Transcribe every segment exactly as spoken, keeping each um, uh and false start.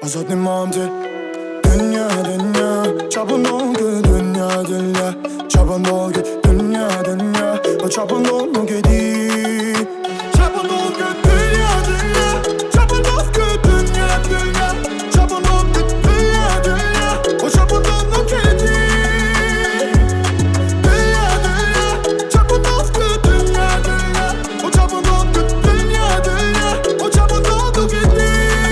O zot një mam që Dënja, dënja Qa po ndon këtë dënja, dënja Qa po ndon këtë dënja, dënja O qa po ndon nuk e di Qa po ndon këtë dënja, dënja Qa po ndon këtë dënja, dënja Qa po ndon këtë dënja, dënja O qa po ndon nuk e di Dënja, dënja Qa po ndon këtë dënja, dënja O qa po ndon këtë dënja, dënja O qa po ndon nuk e di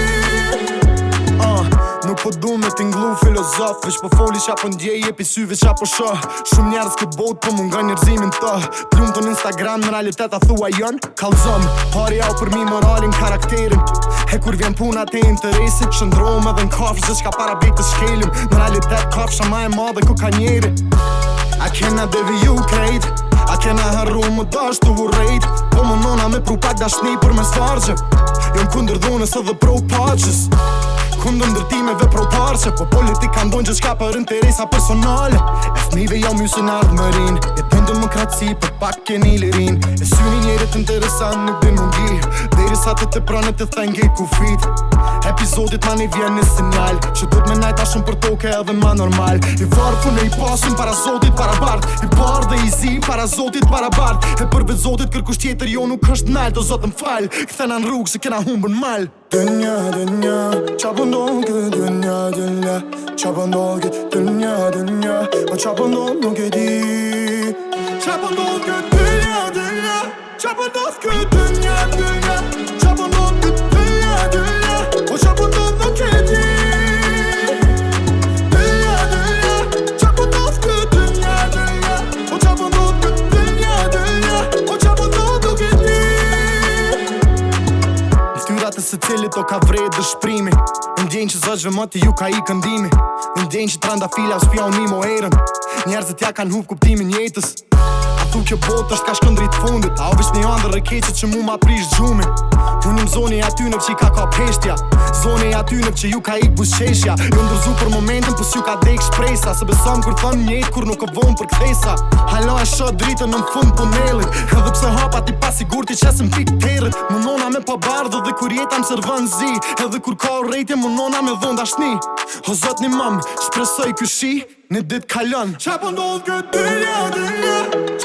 Nuk po du me t'inglu filozof Vesh po foli qa po ndjej epi syve qa po shoh Shumë njerës këtë bot po mun nga njerëzimin të Plum ton Instagram në realitet a thua jon Kalzom, pari au për mi moralin karakterin E kur vjen puna te interesit Qëndrojmë edhe n'kafsh dhe qka para bejt të shkelim Në realitet kafsha ma e madhe ku ka njeri A kena deviju krejt A kena harru më dash të urejt Po më nona me pru pak dashni për mes vargje Jom kundër dhunës edhe pro paches Kundë ndërtimeve pro parqe Po politika ndonjë gjithë shka për interesa personale E fmive jam ju si në ardhëmërin Jeton demokraci për pak keni lirin E syni njerit interesant nuk din mungi Deri sa të të pranë të thenge kufit Epizodit ma ne vjen një sinjal Që dhët me najta shumë për toke edhe ma normal I varë punë i pasun para zotit para bart I bar dhe i zi para zotit para bart E për vetë zotit kërkush tjetër jo nuk është nalt O zotë m'fal, këthena në rrugë se kena humbën mal Dënja, dënja, qa po ndon këtë dënja, dënja Qa po ndon këtë dënja, dënja O qa po ndon nuk e di Qa po ndon këtë dënja, dënja Qa po ndon këtë dënja, dënja Qa po ndon këtë dënja, dënja O qa po ndon nuk e di Dënja, dënja Qa po ndon këtë dënja, dënja O qa po ndon këtë dënja, dënja O qa po ndon nuk e di Ftyrat e se cilit o ka vrejt dëshprimi Ndjenjë që zëgjve më ti ju ka i këndimi Ndjenjë që tranda fila u spjoni mo erën Njerëzit ja kan hup kuptimin jetës A thu kjo bot është ka shkëndrit fundit A o vish një andër e keqet që mu ma prish gjumin Unë im zoni aty që i ka ka peshtja Zoni aty që ju ka ik busqeshja Ju ndërzu për momentin pës ju ka dek shpresa Se beson kur thon njët kur nuk o vonë për kthesa Halo e shot dritën në fund tunelit Edhe pse hapa ti pa sigur ti qesën pik terit Munona me pa bardhë dhe kur jeta më sërvën zi Edhe kur ka u rejtje munona me dhon dashni O zot një mam, shpresoj ky shi Në dit kalon Qa po ndodh këtë dënja, dënja